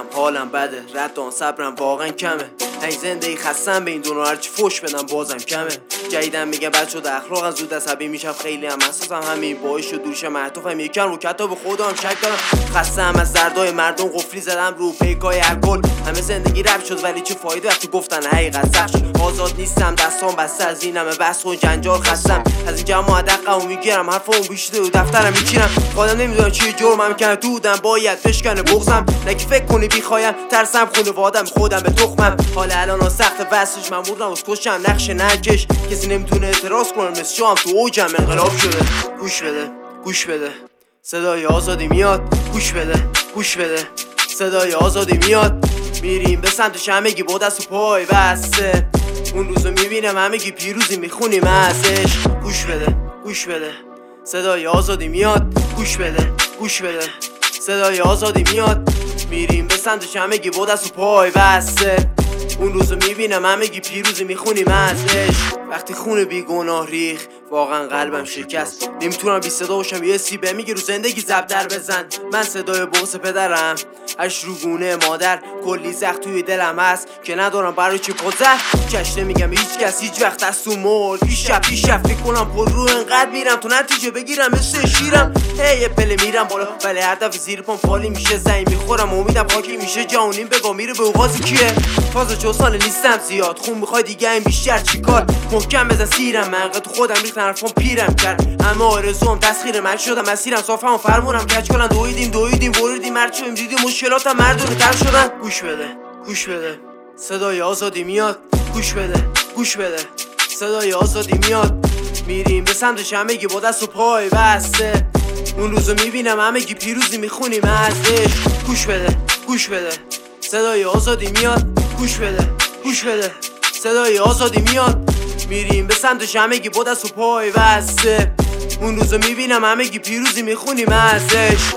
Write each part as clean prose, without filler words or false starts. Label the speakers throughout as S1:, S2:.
S1: میرم حالم بده، رد آن صبرم واقعا کمه. این زندگی خستم به این دنیا، هرچی فوش بدم بازم کمه. جدیدم میگه بچه ده اخلاقم زود عصبی میشم، خیلی هم حساسم، همین باعث شد دورش معطوفم. یکم رو کتاب خودم شک دارم، خستم از دردای مردم، قفلی زدم رو پیکای الکل. همه زندگی رپ شد ولی چه فایده وقتی گفتن حقیقت سخت شد. آزاد نیستم، دستام بسته از اینم بس و جنجال، خستم از این جماعت دقمو میگیرم، حرفامو بیشتر و دفترم میچینم. خودم نمیدونم چیه جرمم که دودم باید بشکنه بغضم. نکی فکر کنی بیخوایم، ترسم خانوادم خودم به تخمم. حالا الان سخت واسش من بردم از کشم نقش نکش، کسی نمیتونه اعتراض کنه مثل شام تو اوجم انقلاب شده. گوش بده گوش بده صدای آزادی میاد، گوش بده گوش بده صدای آزادی میاد. میریم به سمتش همگی با دست و پای بسته، اون روزو میبینم همگی پیروزی میخونیم ازش. گوش بده گوش بده صدای آزادی میاد، گوش بده گوش بده صدای آزادی میاد. میریم به سمتش همگی با دست و پای بسته، اون روزو میبینم همگی پیروزی میخونیم ازش. وقتی خون بیگناه ریخ واقعا قلبم شکست، نمیتونم بی صدا باشم، یه سیبه میگه رو زندگی زبدر بزن. من صدای بغض پدرم، اش رو گونه مادر، کلی زخم توی دلم هست که ندارم برای چی پوزه. کشته میگم هیچ کس هیچ وقت دست تو مول، پیش فکر کنم پر رو انقدر میرم تو نتیجه بگیرم مثل شیرم. یه پله میرم بالا ولی هر دفعه زیر پام خالی میشه، زمین میخورم امیدم خاکی میشه، جهانیم بگا میره به اوغازی کیه. تازه 4 سال نیستم زیاد، خون میخوای دیگه این بیشتر چیکار. محکم بزن سیرم، منقه تو خودم ریختن حرفام پیرم کرد، اما آرزوام تسخیر من شدم، مسیرم صافم و فرمونم کج کنن. دویدیم بریدیم هرچی بهم دیدیم، مشکلاتم مردونه تر شدن. گوش بده گوش بده صدای آزادی میاد، گوش بده گوش بده صدای آزادی میاد. میریم به سمتش همگی با دست و پای بسته، اون روزو میبینم همگی پیروزی میخونیم ازش. گوش بده گوش بده صدای آزادی میاد، گوش بده گوش بده صدای آزادی میاد. میریم به سمتش همگی با دست و پای بسته، اون روزو میبینم همگی پیروزی میخونیم ازش.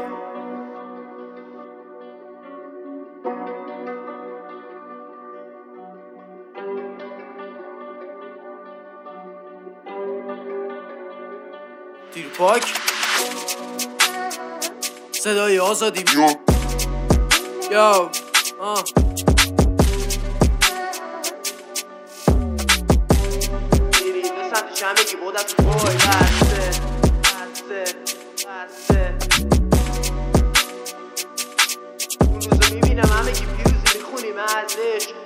S1: تیر پاک صدای آزادی میاد. یو میریم به سمتش همگی با دست و پای بسته. اون روزو میبینم همگی پیروزی میخونیم ازش.